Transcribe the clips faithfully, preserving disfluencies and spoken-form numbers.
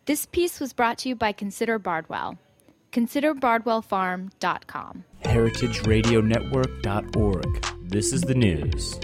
This piece was brought to you by Consider Bardwell. consider bardwell farm dot com. heritage radio network dot org. This is the news.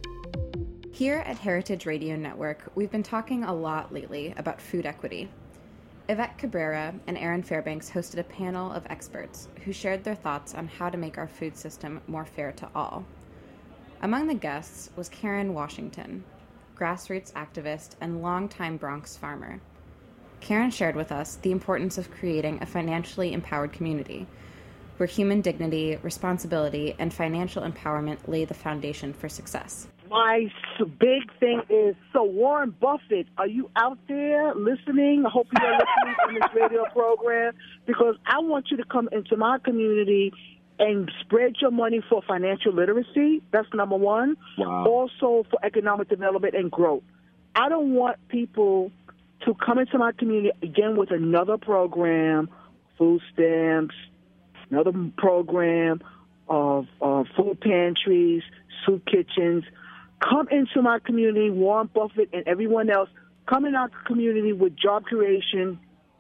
Here at Heritage Radio Network, we've been talking a lot lately about food equity. Yvette Cabrera and Aaron Fairbanks hosted a panel of experts who shared their thoughts on how to make our food system more fair to all. Among the guests was Karen Washington, grassroots activist and longtime Bronx farmer. Karen shared with us the importance of creating a financially empowered community, where human dignity, responsibility, and financial empowerment lay the foundation for success. My big thing is, so Warren Buffett, are you out there listening? I hope you are listening on this radio program, because I want you to come into my community and spread your money for financial literacy. That's number one. Wow. Also for economic development and growth. I don't want people to come into my community again with another program, food stamps, another program of, of food pantries, soup kitchens. Come into my community, Warren Buffett and everyone else, come in our community with job creation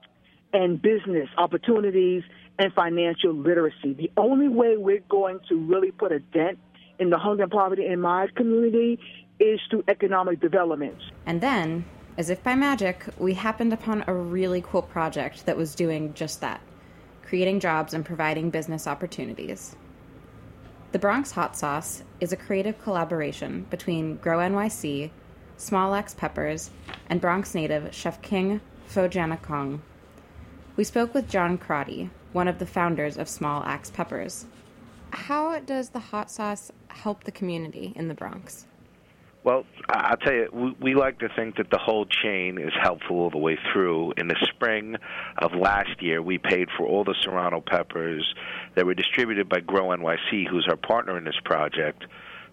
and business opportunities and financial literacy. The only way we're going to really put a dent in the hunger and poverty in my community is through economic development. And then, as if by magic, we happened upon a really cool project that was doing just that, creating jobs and providing business opportunities. The Bronx Hot Sauce is a creative collaboration between Grow N Y C, Small Axe Peppers, and Bronx native Chef King Pho Janakong. We spoke with John Crotty, one of the founders of Small Axe Peppers. How does the hot sauce help the community in the Bronx? Well, I'll tell you, we, we like to think that the whole chain is helpful all the way through. In the spring of last year, we paid for all the Serrano peppers that were distributed by Grow N Y C, who's our partner in this project,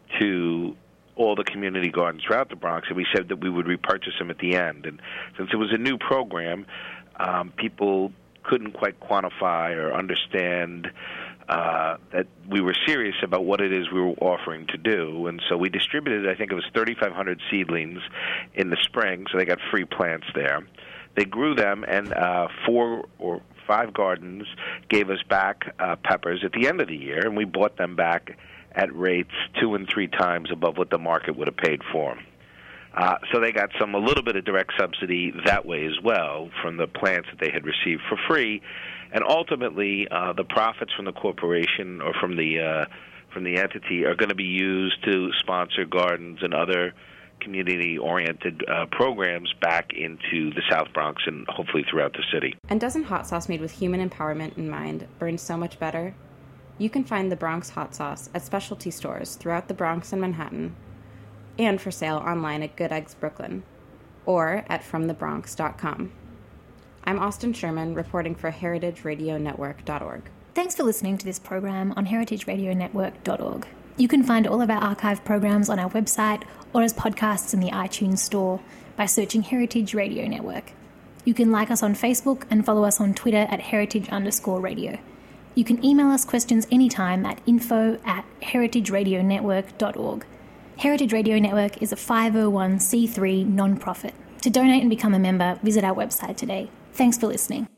to all the community gardens throughout the Bronx, and we said that we would repurchase them at the end. And since it was a new program, um, people couldn't quite quantify or understand Uh, that we were serious about what it is we were offering to do. And so we distributed, I think it was thirty-five hundred seedlings in the spring, so they got free plants there. They grew them, and uh, four or five gardens gave us back uh, peppers at the end of the year, and we bought them back at rates two and three times above what the market would have paid for them. Uh, so they got some a little bit of direct subsidy that way as well from the plants that they had received for free. And ultimately, uh, the profits from the corporation or from the uh, from the entity are going to be used to sponsor gardens and other community-oriented uh, programs back into the South Bronx and hopefully throughout the city. And doesn't hot sauce made with human empowerment in mind burn so much better? You can find the Bronx Hot Sauce at specialty stores throughout the Bronx and Manhattan, and for sale online at Good Eggs Brooklyn, or at from the bronx dot com. I'm Austin Sherman, reporting for heritage radio network dot org. Thanks for listening to this program on heritage radio network dot org. You can find all of our archive programs on our website or as podcasts in the iTunes store by searching Heritage Radio Network. You can like us on Facebook and follow us on Twitter at heritage underscore radio. You can email us questions anytime at info at heritage radio network dot org. Heritage Radio Network is a five oh one c three non-profit. To donate and become a member, visit our website today. Thanks for listening.